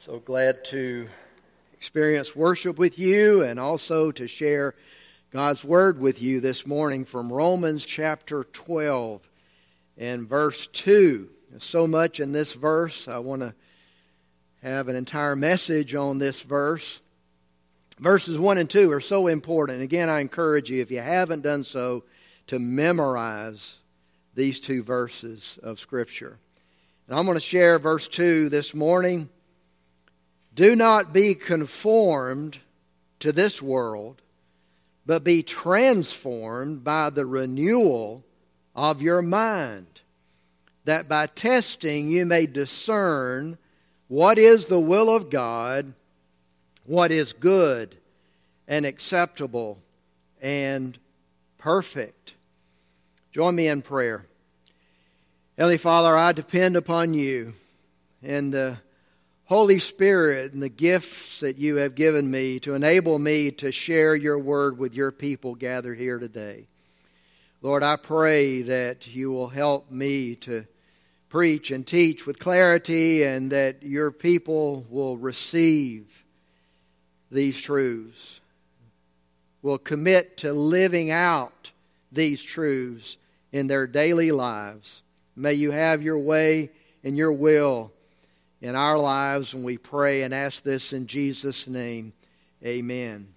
So glad to experience worship with you and also to share God's Word with you this morning from Romans chapter 12 and verse 2. There's so much in this verse. I want to have an entire message on this verse. Verses 1 and 2 are so important. Again, I encourage you, if you haven't done so, to memorize these two verses of Scripture. And I'm going to share verse 2 this morning. Do not be conformed to this world, but be transformed by the renewal of your mind, that by testing you may discern what is the will of God, what is good and acceptable and perfect. Join me in prayer. Heavenly Father, I depend upon you and the Holy Spirit and the gifts that you have given me to enable me to share your word with your people gathered here today. Lord, I pray that you will help me to preach and teach with clarity and that your people will receive these truths, will commit to living out these truths in their daily lives. May you have your way and your will in our lives, and we pray and ask this in Jesus' name. Amen.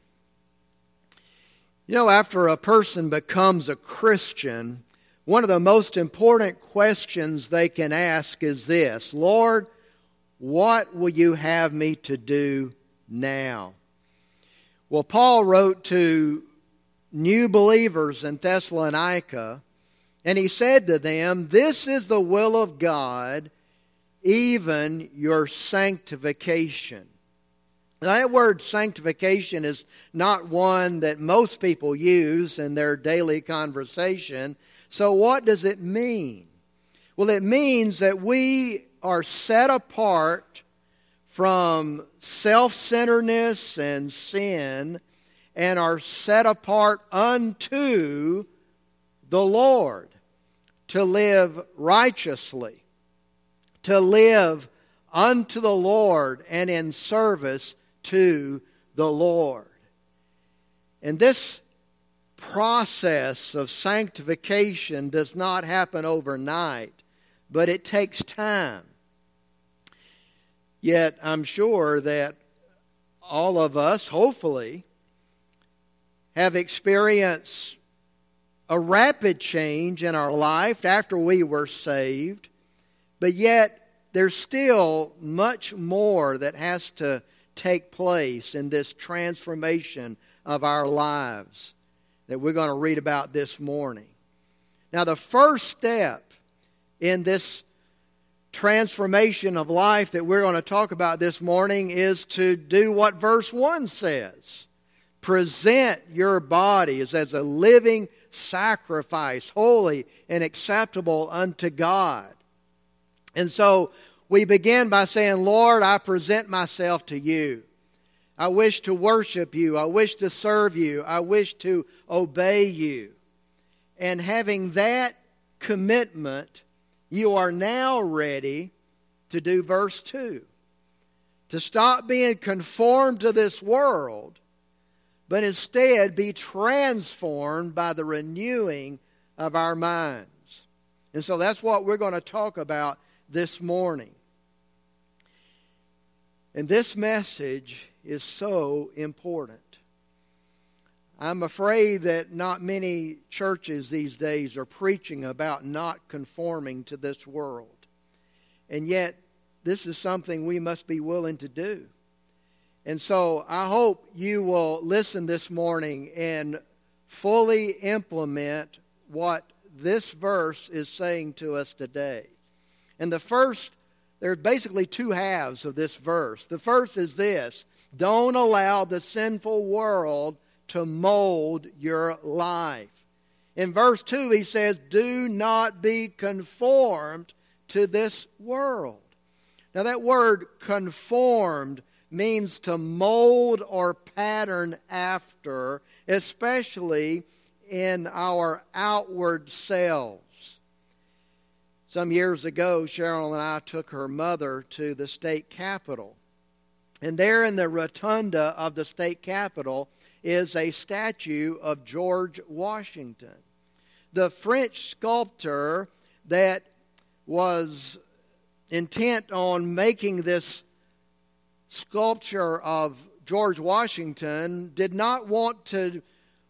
You know, after a person becomes a Christian, one of the most important questions they can ask is this: Lord, what will you have me to do now? Well, Paul wrote to new believers in Thessalonica, and he said to them, "This is the will of God, even your sanctification." Now, that word sanctification is not one that most people use in their daily conversation. So what does it mean? Well, it means that we are set apart from self-centeredness and sin and are set apart unto the Lord to live righteously, to live unto the Lord and in service to the Lord. And this process of sanctification does not happen overnight, but it takes time. Yet I'm sure that all of us, hopefully, have experienced a rapid change in our life after we were saved, but yet there's still much more that has to take place in this transformation of our lives that we're going to read about this morning. Now, the first step in this transformation of life that we're going to talk about this morning is to do what verse 1 says. Present your bodies as a living sacrifice, holy and acceptable unto God. And so we begin by saying, Lord, I present myself to you. I wish to worship you. I wish to serve you. I wish to obey you. And having that commitment, you are now ready to do verse 2. To stop being conformed to this world, but instead be transformed by the renewing of our minds. And so that's what we're going to talk about this morning. And this message is so important. I'm afraid that not many churches these days are preaching about not conforming to this world. And yet, this is something we must be willing to do. And so, I hope you will listen this morning and fully implement what this verse is saying to us today. And there are basically two halves of this verse. The first is this: don't allow the sinful world to mold your life. In verse 2 he says, do not be conformed to this world. Now that word conformed means to mold or pattern after, especially in our outward selves. Some years ago, Cheryl and I took her mother to the state capitol And there in the rotunda of the state capitol is a statue of George Washington, the French sculptor that was intent on making this sculpture of George Washington. Did not want to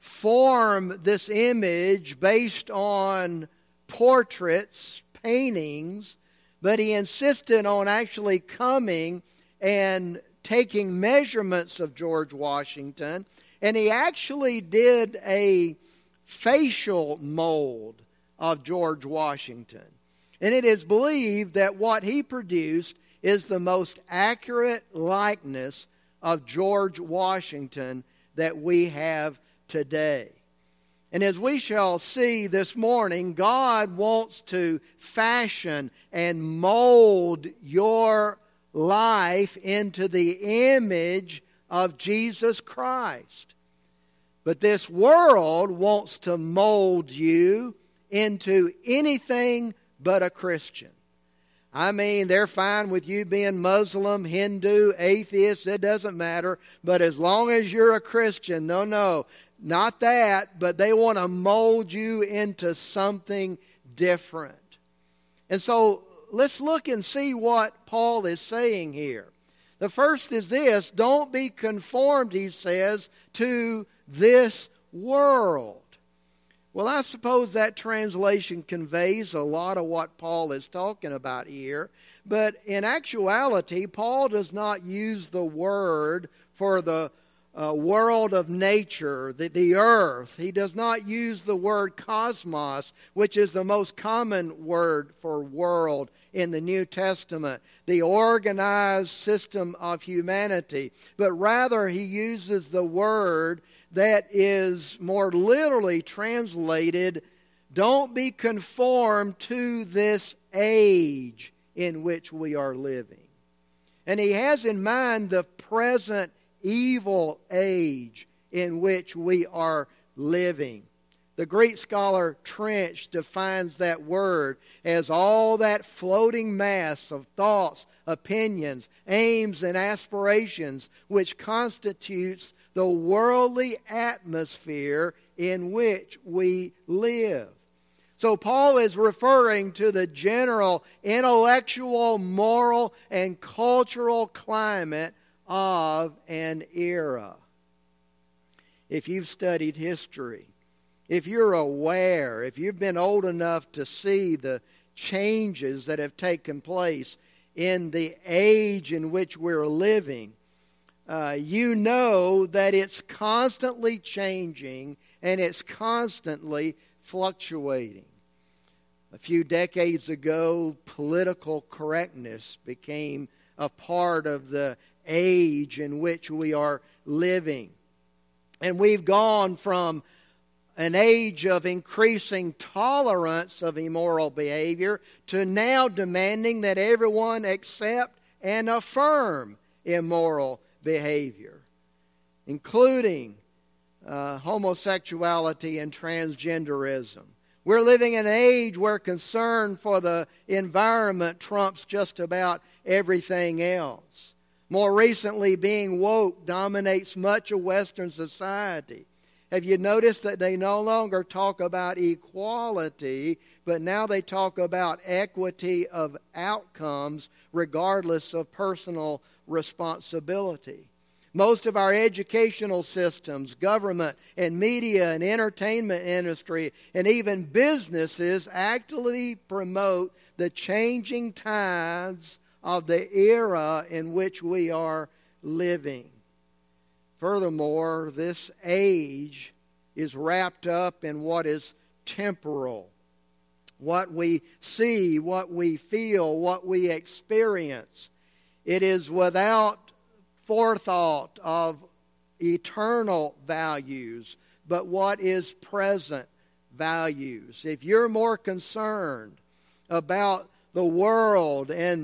form this image based on portraits, paintings, but he insisted on actually coming and taking measurements of George Washington, and he actually did a facial mold of George Washington. And it is believed that what he produced is the most accurate likeness of George Washington that we have today. And as we shall see this morning, God wants to fashion and mold your life into the image of Jesus Christ. But this world wants to mold you into anything but a Christian. I mean, they're fine with you being Muslim, Hindu, atheist, it doesn't matter. But as long as you're a Christian, no, not that, but they want to mold you into something different. And so let's look and see what Paul is saying here. The first is this: don't be conformed, he says, to this world. Well, I suppose that translation conveys a lot of what Paul is talking about here. But in actuality, Paul does not use the word for the world of nature, the earth. He does not use the word cosmos, which is the most common word for world in the New Testament, the organized system of humanity. But rather, he uses the word that is more literally translated, don't be conformed to this age in which we are living. And he has in mind the present evil age in which we are living. The Greek scholar Trench defines that word as all that floating mass of thoughts, opinions, aims, and aspirations which constitutes the worldly atmosphere in which we live. So Paul is referring to the general intellectual, moral, and cultural climate of an era. If you've studied history, if you're aware, if you've been old enough to see the changes that have taken place in the age in which we're living, you know that it's constantly changing and it's constantly fluctuating. A few decades ago, political correctness became a part of the age in which we are living. And we've gone from an age of increasing tolerance of immoral behavior to now demanding that everyone accept and affirm immoral behavior, including homosexuality and transgenderism. We're living in an age where concern for the environment trumps just about everything else. More recently, being woke dominates much of Western society. Have you noticed that they no longer talk about equality, but now they talk about equity of outcomes regardless of personal responsibility? Most of our educational systems, government and media and entertainment industry, and even businesses actively promote the changing tides of the era in which we are living. Furthermore, this age is wrapped up in what is temporal. What we see, what we feel, what we experience. It is without forethought of eternal values, but what is present values. If you're more concerned about the world and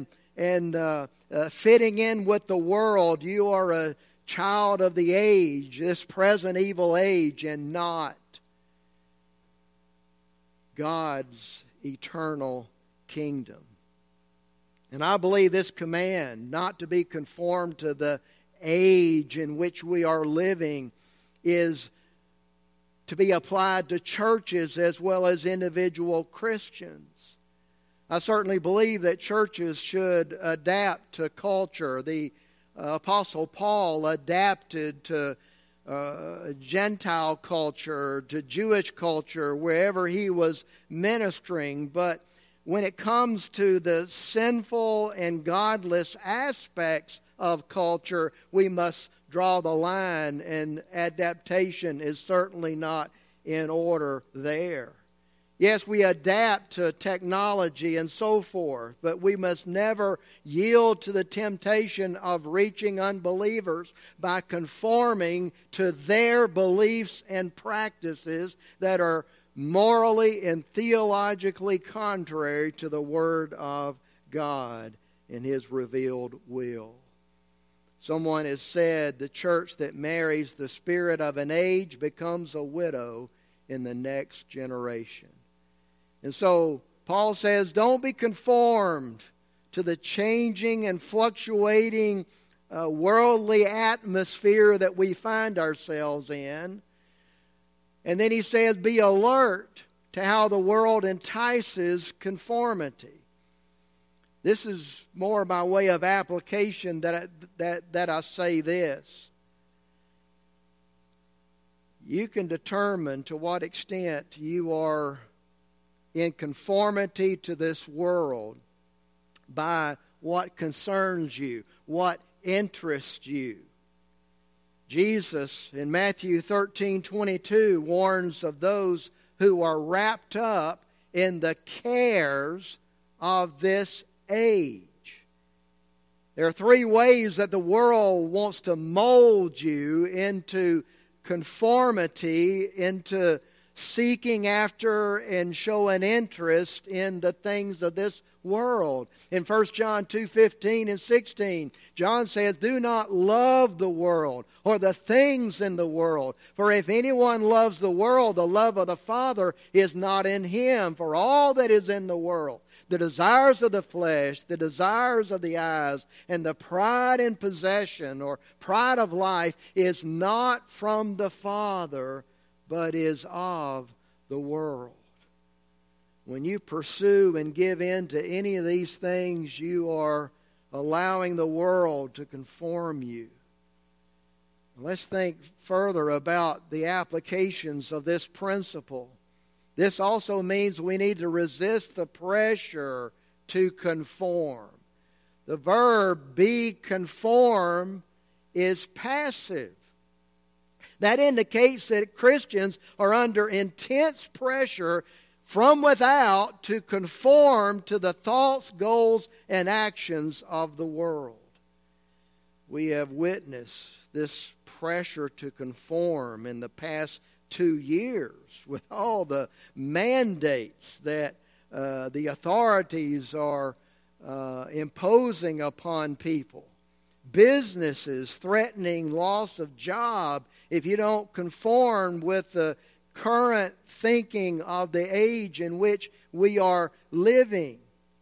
fitting in with the world, you are a child of the age, this present evil age, and not God's eternal kingdom. And I believe this command, not to be conformed to the age in which we are living is to be applied to churches as well as individual Christians. I certainly believe that churches should adapt to culture. The Apostle Paul adapted to Gentile culture, to Jewish culture, wherever he was ministering. But when it comes to the sinful and godless aspects of culture, we must draw the line, and adaptation is certainly not in order there. Yes, we adapt to technology and so forth, but we must never yield to the temptation of reaching unbelievers by conforming to their beliefs and practices that are morally and theologically contrary to the Word of God and His revealed will. Someone has said the church that marries the spirit of an age becomes a widow in the next generation. And so Paul says, don't be conformed to the changing and fluctuating worldly atmosphere that we find ourselves in. And then he says, be alert to how the world entices conformity. This is more by way of application that I say this. You can determine to what extent you are in conformity to this world by what concerns you, what interests you. Jesus in Matthew 13:22 warns of those who are wrapped up in the cares of this age. There are three ways that the world wants to mold you into conformity, into seeking after and showing interest in the things of this world. In 1 John 2:15 and 16, John says, do not love the world or the things in the world. For if anyone loves the world, the love of the Father is not in him. For all that is in the world, the desires of the flesh, the desires of the eyes, and the pride in possession or pride of life is not from the Father, but is of the world. When you pursue and give in to any of these things, you are allowing the world to conform you. Let's think further about the applications of this principle. This also means we need to resist the pressure to conform. The verb be conform is passive. That indicates that Christians are under intense pressure from without to conform to the thoughts, goals, and actions of the world. We have witnessed this pressure to conform in the past 2 years with all the mandates that the authorities are imposing upon people. Businesses threatening loss of job if you don't conform with the current thinking of the age in which we are living.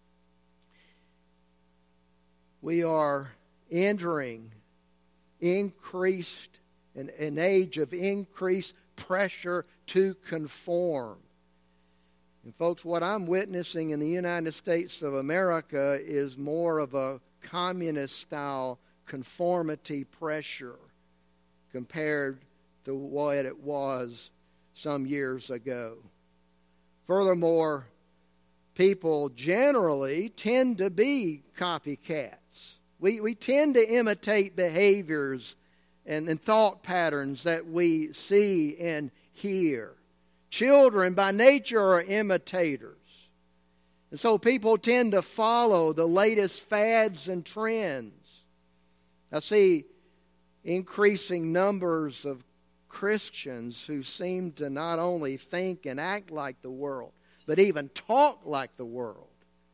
We are entering an age of increased pressure to conform. And folks, what I'm witnessing in the United States of America is more of a communist-style conformity pressure compared to what it was some years ago. Furthermore, people generally tend to be copycats. We tend to imitate behaviors and thought patterns that we see and hear. Children by nature are imitators. And so people tend to follow the latest fads and trends. I see increasing numbers of Christians who seem to not only think and act like the world, but even talk like the world.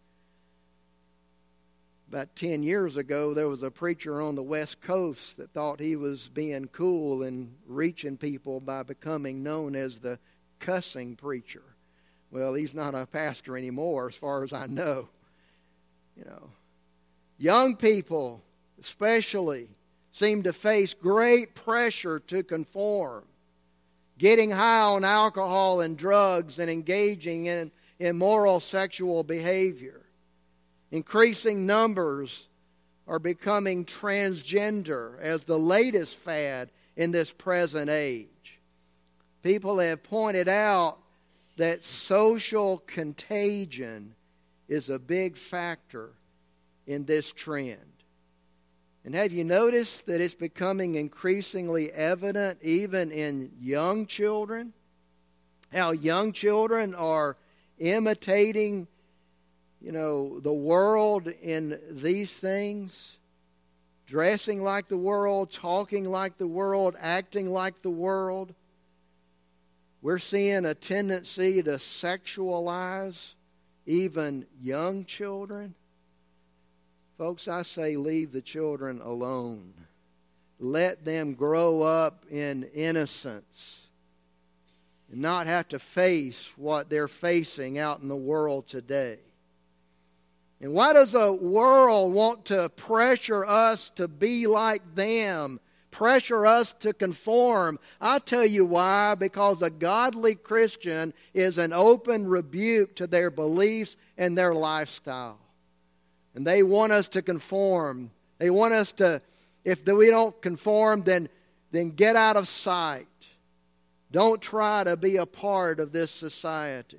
About 10 years ago, there was a preacher on the West Coast that thought he was being cool and reaching people by becoming known as the cussing preacher. Well, he's not a pastor anymore, as far as I know. Young people, especially, seem to face great pressure to conform, getting high on alcohol and drugs and engaging in immoral sexual behavior. Increasing numbers are becoming transgender as the latest fad in this present age. People have pointed out that social contagion is a big factor in this trend. And have you noticed that it's becoming increasingly evident even in young children? How young children are imitating, the world in these things. Dressing like the world, talking like the world, acting like the world. We're seeing a tendency to sexualize even young children. Folks, I say leave the children alone. Let them grow up in innocence and not have to face what they're facing out in the world today. And why does the world want to pressure us to be like them? Pressure us to conform? I tell you why. Because a godly Christian is an open rebuke to their beliefs and their lifestyle. And they want us to conform. They want us to, if we don't conform, then get out of sight. Don't try to be a part of this society.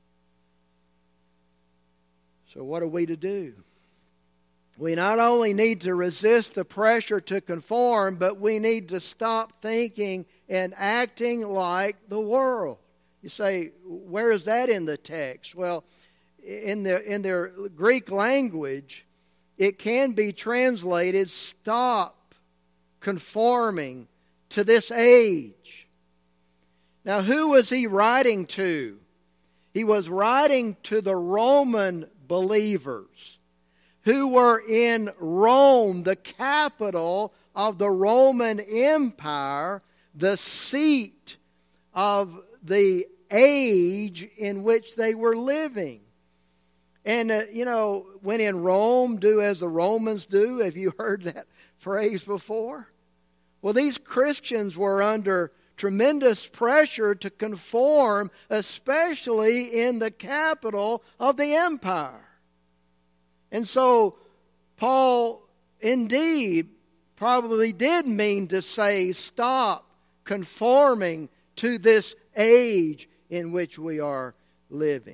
So what are we to do? We not only need to resist the pressure to conform, but we need to stop thinking and acting like the world. You say, where is that in the text? Well, in their Greek language, it can be translated, stop conforming to this age. Now, who was he writing to? He was writing to the Roman believers who were in Rome, the capital of the Roman Empire, the seat of the age in which they were living. And, when in Rome, do as the Romans do. Have you heard that phrase before? Well, these Christians were under tremendous pressure to conform, especially in the capital of the empire. And so, Paul indeed probably did mean to say, stop conforming to this age in which we are living.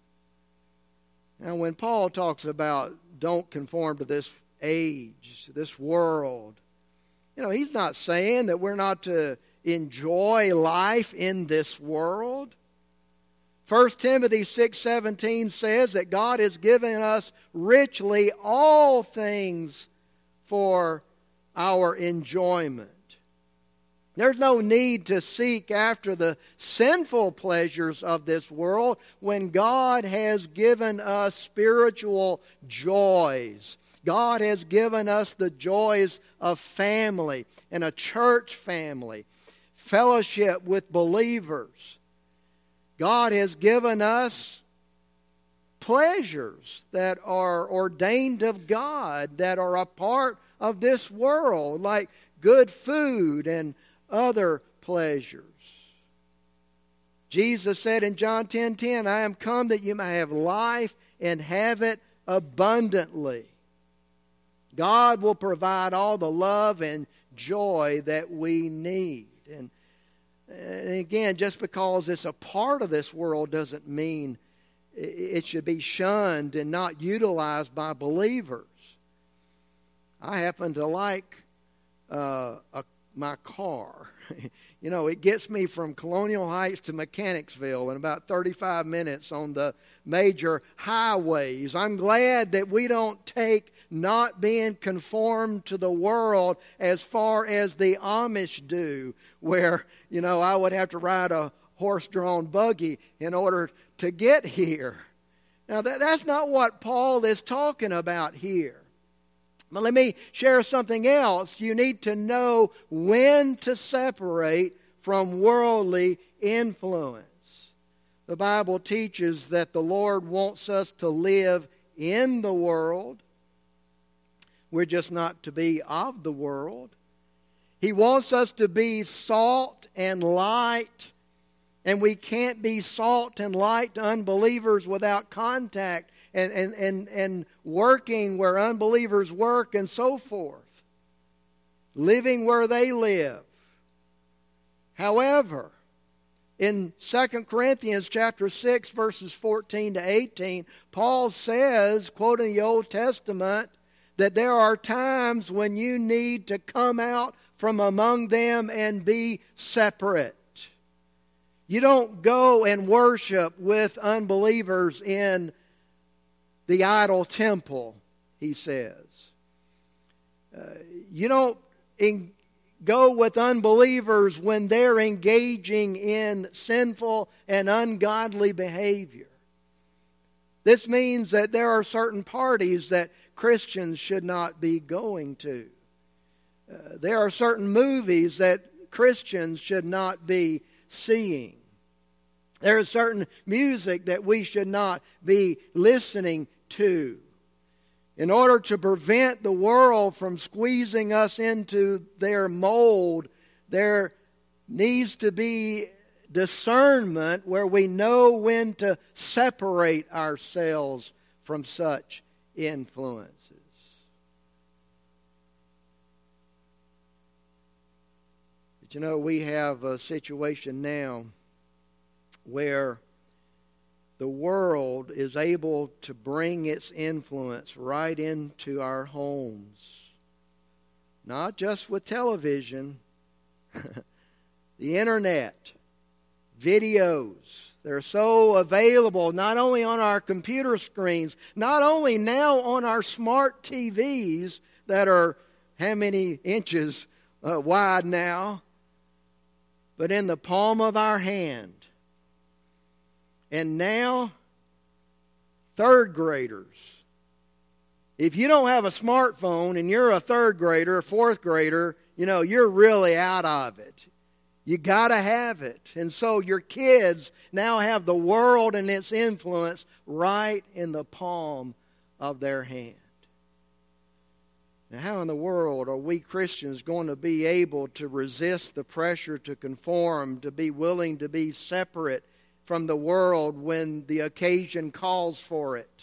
Now, when Paul talks about don't conform to this age, this world, he's not saying that we're not to enjoy life in this world. 1 Timothy 6:17 says that God has given us richly all things for our enjoyment. There's no need to seek after the sinful pleasures of this world when God has given us spiritual joys. God has given us the joys of family and a church family, fellowship with believers. God has given us pleasures that are ordained of God, that are a part of this world, like good food and other pleasures. Jesus said in John 10:10, I am come that you may have life and have it abundantly. God will provide all the love and joy that we need. And again, just because it's a part of this world doesn't mean it should be shunned and not utilized by believers. I happen to like my car. It gets me from Colonial Heights to Mechanicsville in about 35 minutes on the major highways. I'm glad that we don't take not being conformed to the world as far as the Amish do, where, I would have to ride a horse-drawn buggy in order to get here. Now, that's not what Paul is talking about here. But let me share something else. You need to know when to separate from worldly influence. The Bible teaches that the Lord wants us to live in the world. We're just not to be of the world. He wants us to be salt and light. And we can't be salt and light to unbelievers without contact and working where unbelievers work and so forth. Living where they live. However, in 2 Corinthians chapter 6, verses 14 to 18, Paul says, quoting the Old Testament, that there are times when you need to come out from among them and be separate. You don't go and worship with unbelievers in the idol temple, he says. You don't go with unbelievers when they're engaging in sinful and ungodly behavior. This means that there are certain parties that Christians should not be going to. There are certain movies that Christians should not be seeing. There is certain music that we should not be listening to. In order to prevent the world from squeezing us into their mold, there needs to be discernment where we know when to separate ourselves from such influences. But you know, we have a situation now where the world is able to bring its influence right into our homes. Not just with television, the internet, videos. They're so available not only on our computer screens, not only now on our smart TVs that are how many inches wide now, but in the palm of our hand. And now, third graders. If you don't have a smartphone and you're a third grader or fourth grader, you know, you're really out of it. You got to have it. And so your kids now have the world and its influence right in the palm of their hand. Now, how in the world are we Christians going to be able to resist the pressure to conform, to be willing to be separate from the world when the occasion calls for it?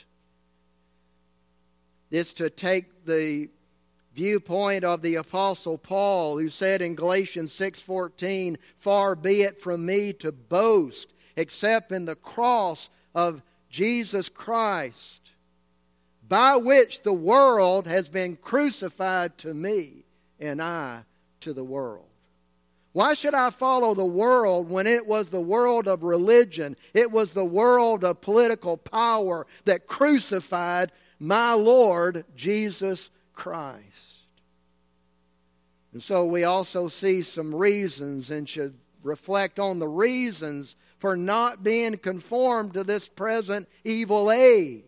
It's to take the viewpoint of the Apostle Paul, who said in Galatians 6:14, "Far be it from me to boast except in the cross of Jesus Christ, by which the world has been crucified to me, and I to the world." Why should I follow the world when it was the world of religion, it was the world of political power that crucified my Lord Jesus Christ? And so we also see some reasons and should reflect on the reasons for not being conformed to this present evil age.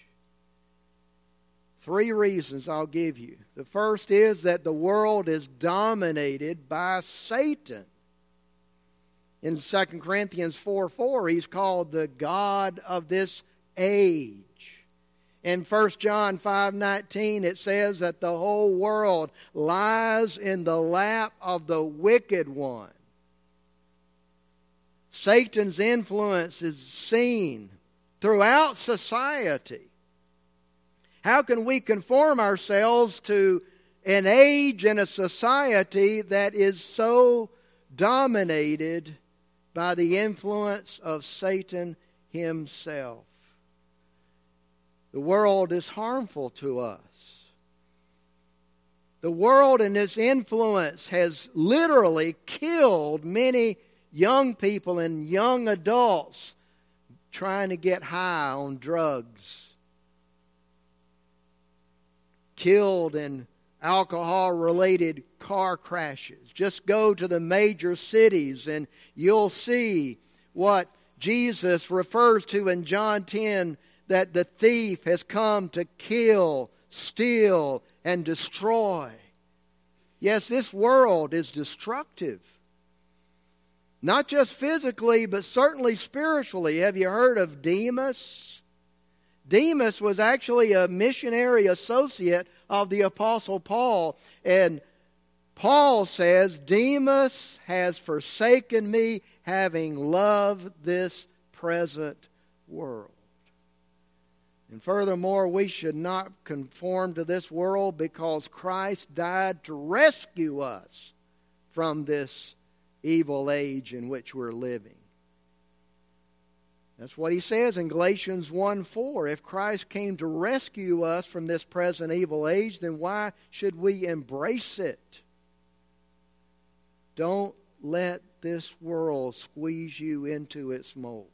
3 reasons I'll give you. The first is that the world is dominated by Satan. In 2 Corinthians 4:4, he's called the God of this age. In 1 John 5:19, it says that the whole world lies in the lap of the wicked one. Satan's influence is seen throughout society. How can we conform ourselves to an age and a society that is so dominated by the influence of Satan himself? The world is harmful to us. The world and its influence has literally killed many young people and young adults trying to get high on drugs. Killed in alcohol-related car crashes. Just go to the major cities and you'll see what Jesus refers to in John 10, that the thief has come to kill, steal, and destroy. Yes, this world is destructive. Not just physically, but certainly spiritually. Have you heard of Demas? Demas was actually a missionary associate of the Apostle Paul. And Paul says, Demas has forsaken me, having loved this present world. And furthermore, we should not conform to this world, because Christ died to rescue us from this evil age in which we're living. That's what he says in Galatians 1:4. If Christ came to rescue us from this present evil age, then why should we embrace it? Don't let this world squeeze you into its mold.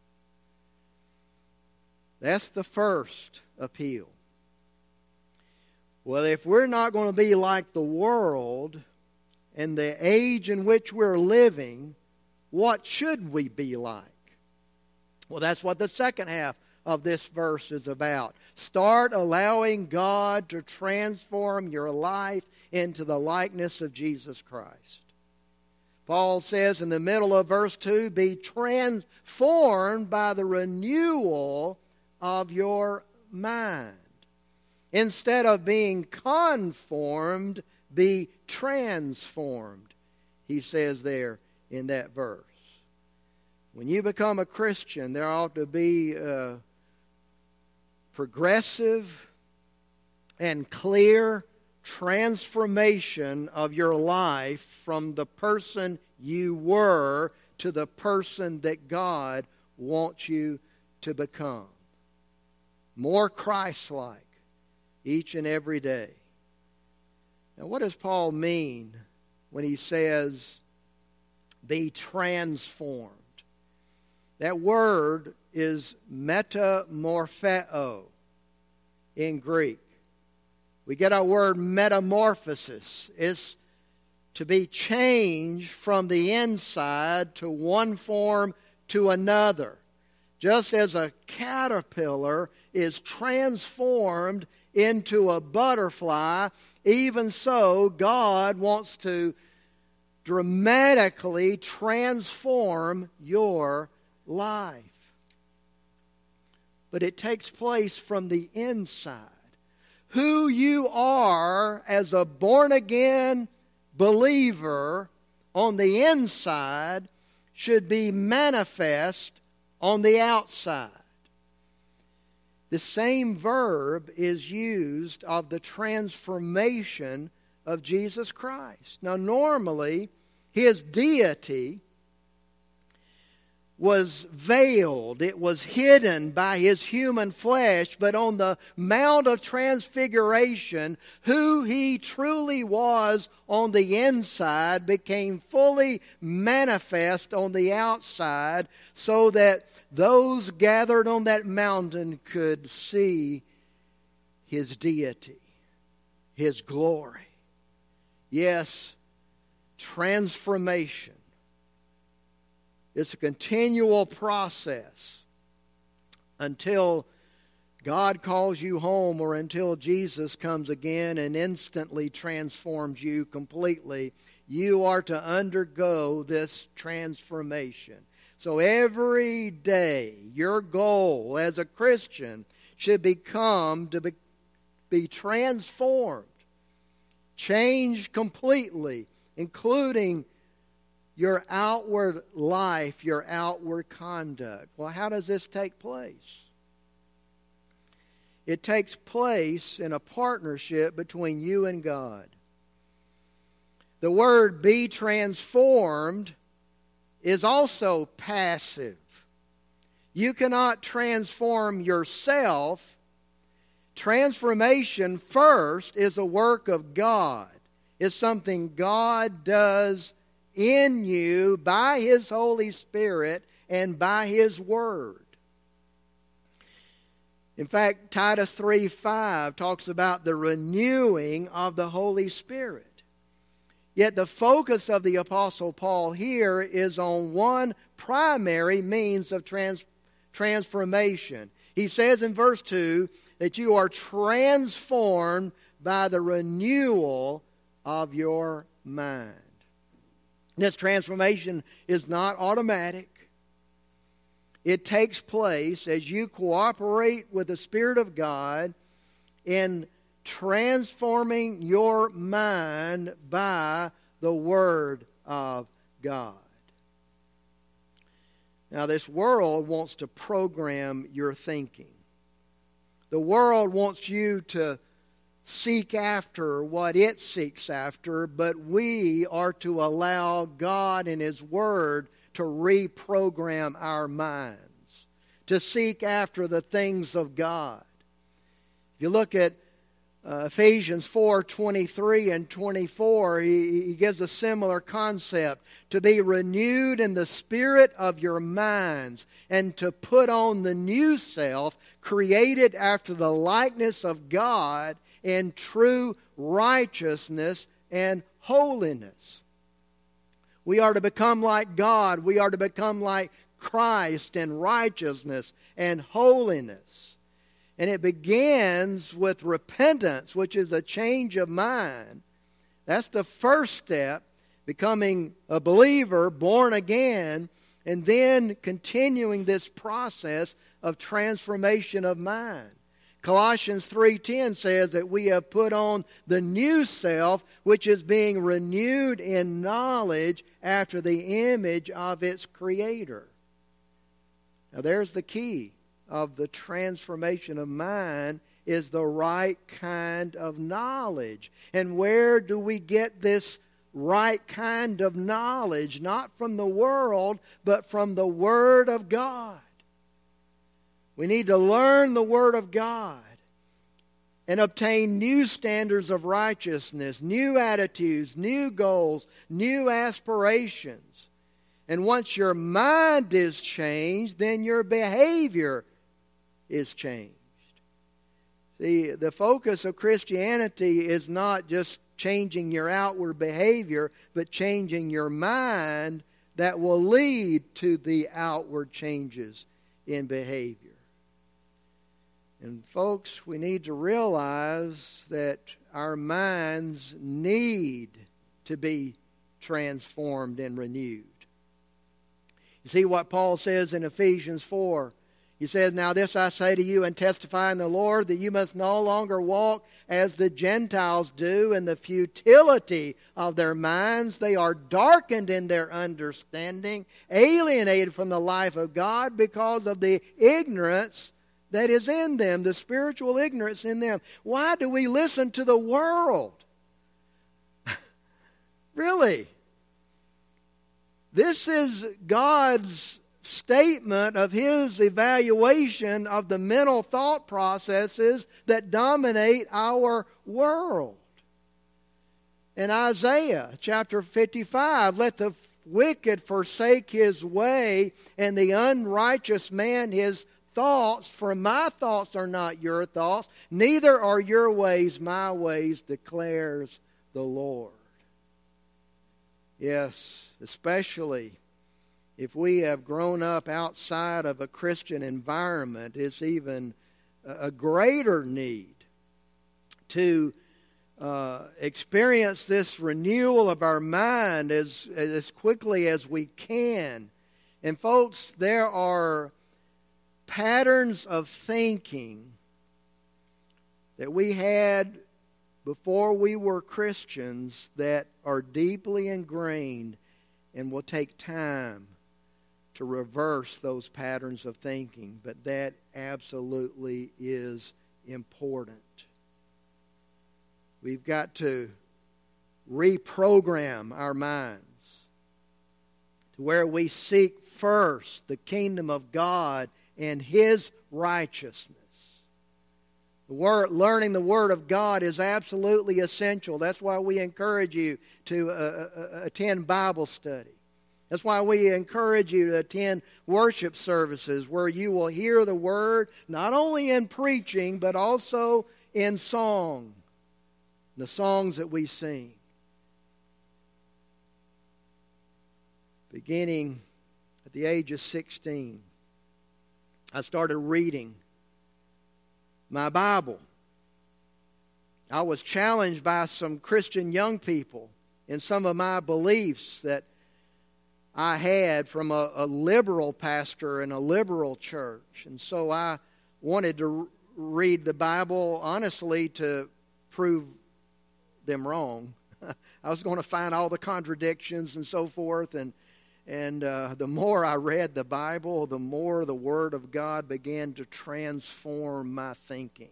That's the first appeal. Well, if we're not going to be like the world and the age in which we're living, what should we be like? Well, that's what the second half of this verse is about. Start allowing God to transform your life into the likeness of Jesus Christ. Paul says in the middle of verse 2, be transformed by the renewal of your mind. Instead of being conformed, be transformed, he says there in that verse. When you become a Christian, there ought to be a progressive and clear transformation of your life from the person you were to the person that God wants you to become. More Christ-like each and every day. Now, what does Paul mean when he says, be transformed? That word is metamorpheo in Greek. We get our word metamorphosis. It's to be changed from the inside to one form to another. Just as a caterpillar is transformed into a butterfly, even so, God wants to dramatically transform your life. But it takes place from the inside. Who you are as a born-again believer on the inside should be manifest on the outside. The same verb is used of the transformation of Jesus Christ. Now, normally, his deity was veiled. It was hidden by his human flesh. But on the Mount of Transfiguration, who he truly was on the inside became fully manifest on the outside, so that those gathered on that mountain could see his deity, his glory. Yes, transformation. It's a continual process until God calls you home, or until Jesus comes again and instantly transforms you completely. You are to undergo this transformation. So every day, your goal as a Christian should become to be transformed, changed completely, including your outward life, your outward conduct. Well, how does this take place? It takes place in a partnership between you and God. The word be transformed is also passive. You cannot transform yourself. Transformation first is a work of God. It's something God does in you by His Holy Spirit and by His Word. In fact, Titus 3:5 talks about the renewing of the Holy Spirit. Yet the focus of the Apostle Paul here is on one primary means of transformation. He says in verse 2 that you are transformed by the renewal of your mind. This transformation is not automatic. It takes place as you cooperate with the Spirit of God in transforming your mind by the Word of God. Now, this world wants to program your thinking. The world wants you to seek after what it seeks after, but we are to allow God and His Word to reprogram our minds, to seek after the things of God. If you look at Ephesians 4:23 and 24, he gives a similar concept. To be renewed in the spirit of your minds, and to put on the new self, created after the likeness of God in true righteousness and holiness. We are to become like God. We are to become like Christ in righteousness and holiness. And it begins with repentance, which is a change of mind. That's the first step, becoming a believer, born again, and then continuing this process of transformation of mind. Colossians 3:10 says that we have put on the new self, which is being renewed in knowledge after the image of its Creator. Now there's the key of the transformation of mind, is the right kind of knowledge. And where do we get this right kind of knowledge? Not from the world, but from the Word of God. We need to learn the Word of God and obtain new standards of righteousness, new attitudes, new goals, new aspirations. And once your mind is changed, then your behavior is changed. See, the focus of Christianity is not just changing your outward behavior, but changing your mind that will lead to the outward changes in behavior. And folks, we need to realize that our minds need to be transformed and renewed. You see what Paul says in Ephesians 4. He says, "Now this I say to you and testify in the Lord, that you must no longer walk as the Gentiles do in the futility of their minds. They are darkened in their understanding, alienated from the life of God because of the ignorance that is in them," the spiritual ignorance in them. Why do we listen to the world? Really? This is God's statement of His evaluation of the mental thought processes that dominate our world. In Isaiah chapter 55, "Let the wicked forsake his way, and the unrighteous man his thoughts, for my thoughts are not your thoughts, neither are your ways my ways, declares the Lord." Yes, especially if we have grown up outside of a Christian environment, it's even a greater need to experience this renewal of our mind as quickly as we can. And folks, there are patterns of thinking that we had before we were Christians that are deeply ingrained and will take time to reverse those patterns of thinking. But that absolutely is important. We've got to reprogram our minds to where we seek first the kingdom of God and His righteousness. Learning the Word of God is absolutely essential. That's why we encourage you to attend Bible study. That's why we encourage you to attend worship services where you will hear the Word not only in preaching but also in song, the songs that we sing. Beginning at the age of 16, I started reading my Bible. I was challenged by some Christian young people in some of my beliefs that I had from a liberal pastor in a liberal church. And so I wanted to read the Bible honestly to prove them wrong. I was going to find all the contradictions and so forth. And the more I read the Bible, the more the Word of God began to transform my thinking.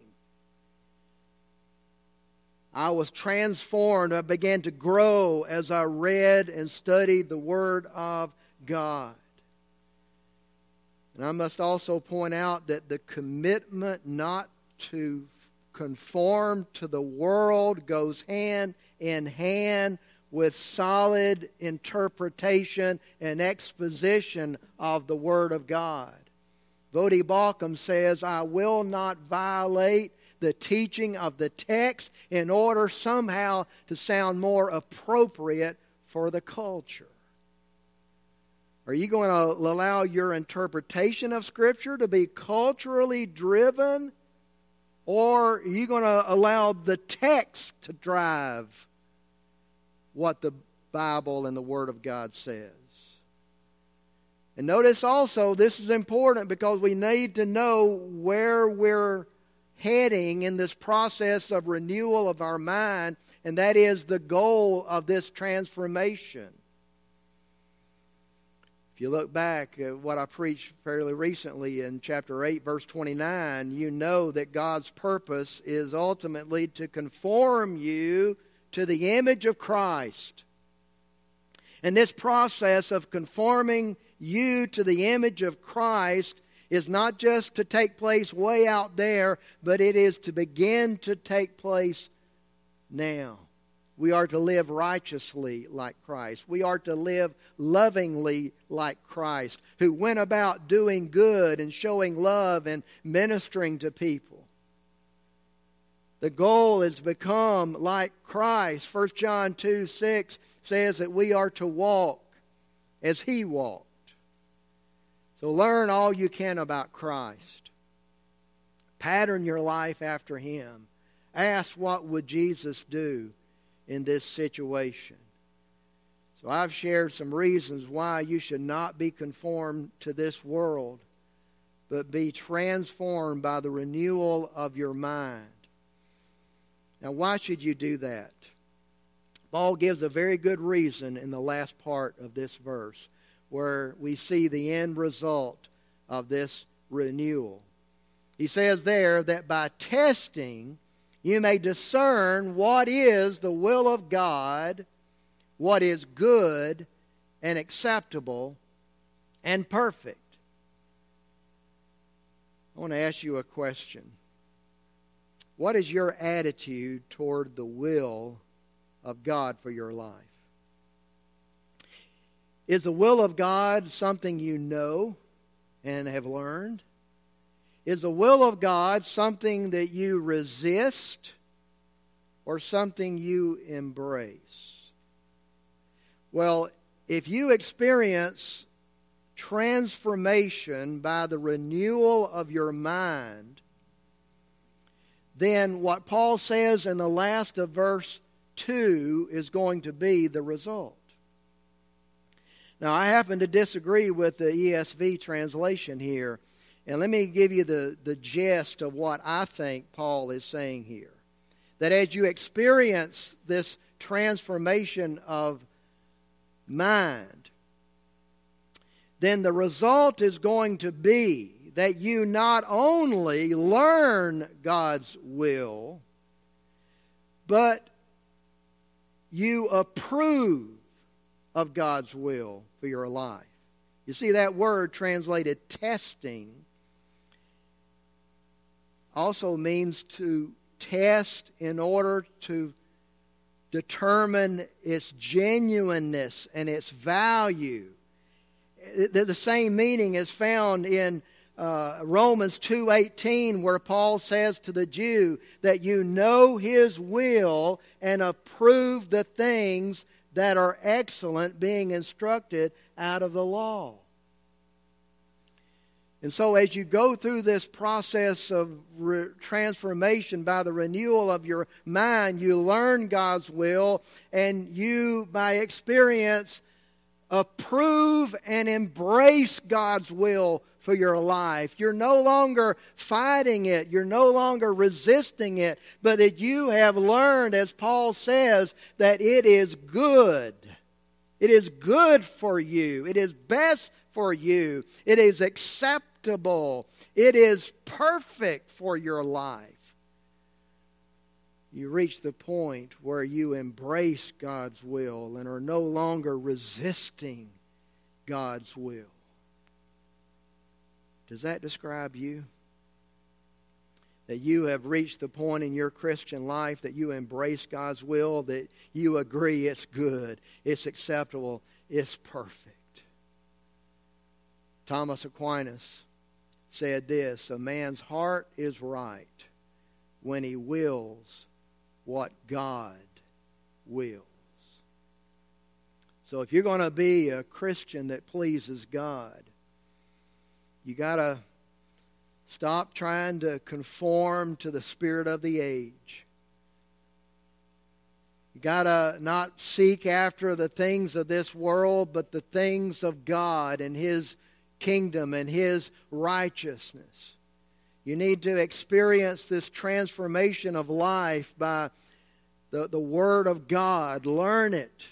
I was transformed. I began to grow as I read and studied the Word of God. And I must also point out that the commitment not to conform to the world goes hand in hand with solid interpretation and exposition of the Word of God. Voddie Baucham says, I will not violate the teaching of the text in order somehow to sound more appropriate for the culture. Are you going to allow your interpretation of Scripture to be culturally driven? Or are you going to allow the text to drive what the Bible and the Word of God says? And notice also, this is important because we need to know where we're heading in this process of renewal of our mind, and that is the goal of this transformation. If you look back at what I preached fairly recently in chapter 8, verse 29, you know that God's purpose is ultimately to conform you to the image of Christ. And this process of conforming you to the image of Christ is not just to take place way out there, but it is to begin to take place now. We are to live righteously like Christ. We are to live lovingly like Christ, who went about doing good and showing love and ministering to people. The goal is to become like Christ. 1 John 2:6 says that we are to walk as He walked. So learn all you can about Christ. Pattern your life after Him. Ask, what would Jesus do in this situation? So I've shared some reasons why you should not be conformed to this world, but be transformed by the renewal of your mind. Now, why should you do that? Paul gives a very good reason in the last part of this verse, where we see the end result of this renewal. He says there that by testing you may discern what is the will of God, what is good and acceptable and perfect. I want to ask you a question. What is your attitude toward the will of God for your life? Is the will of God something you know and have learned? Is the will of God something that you resist or something you embrace? Well, if you experience transformation by the renewal of your mind, then what Paul says in the last of verse 2 is going to be the result. Now, I happen to disagree with the ESV translation here. And let me give you the gist of what I think Paul is saying here. That as you experience this transformation of mind, then the result is going to be that you not only learn God's will, but you approve of God's will for your life. You see, that word translated testing also means to test in order to determine its genuineness and its value. The same meaning is found in Romans 2:18, where Paul says to the Jew that you know his will and approve the things that are excellent, being instructed out of the law. And so as you go through this process of transformation by the renewal of your mind, you learn God's will, and you, by experience, approve and embrace God's will for your life. You're no longer fighting it. You're no longer resisting it. But that you have learned, as Paul says, that it is good. It is good for you. It is best for you. It is acceptable. It is perfect for your life. You reach the point where you embrace God's will and are no longer resisting God's will. Does that describe you? That you have reached the point in your Christian life that you embrace God's will, that you agree it's good, it's acceptable, it's perfect. Thomas Aquinas said this, a man's heart is right when he wills what God wills. So if you're going to be a Christian that pleases God, you got to stop trying to conform to the spirit of the age. You got to not seek after the things of this world, but the things of God and His kingdom and His righteousness. You need to experience this transformation of life by the Word of God. Learn it.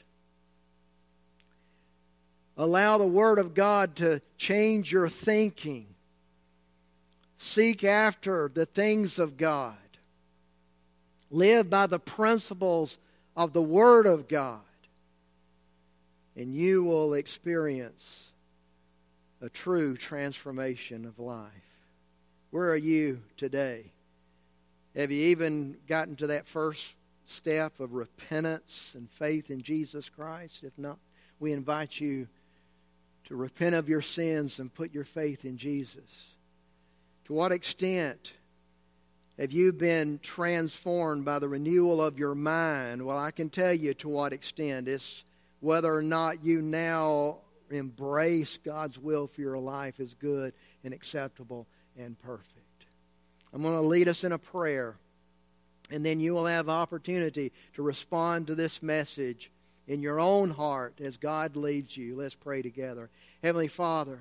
Allow the Word of God to change your thinking. Seek after the things of God. Live by the principles of the Word of God. And you will experience a true transformation of life. Where are you today? Have you even gotten to that first step of repentance and faith in Jesus Christ? If not, we invite you to repent of your sins and put your faith in Jesus. To what extent have you been transformed by the renewal of your mind? Well, I can tell you to what extent. It's whether or not you now embrace God's will for your life as good and acceptable and perfect. I'm going to lead us in a prayer, and then you will have opportunity to respond to this message in your own heart as God leads you. Let's pray together. Heavenly Father,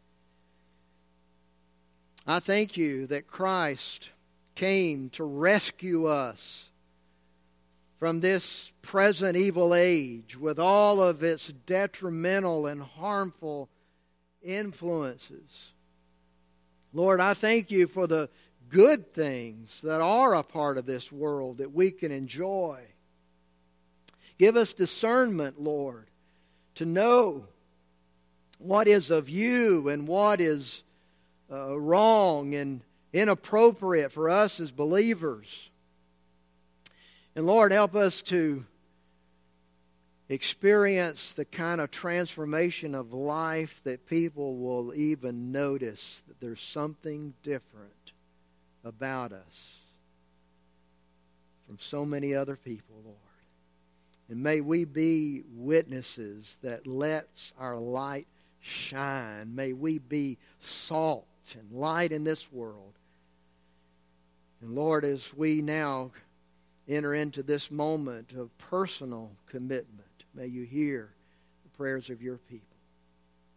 I thank you that Christ came to rescue us from this present evil age with all of its detrimental and harmful influences. Lord, I thank you for the good things that are a part of this world that we can enjoy. Give us discernment, Lord, to know what is of you and what is wrong and inappropriate for us as believers. And Lord, help us to experience the kind of transformation of life that people will even notice that there's something different about us from so many other people, Lord. And may we be witnesses that lets our light shine. May we be salt and light in this world. And Lord, as we now enter into this moment of personal commitment, may you hear the prayers of your people.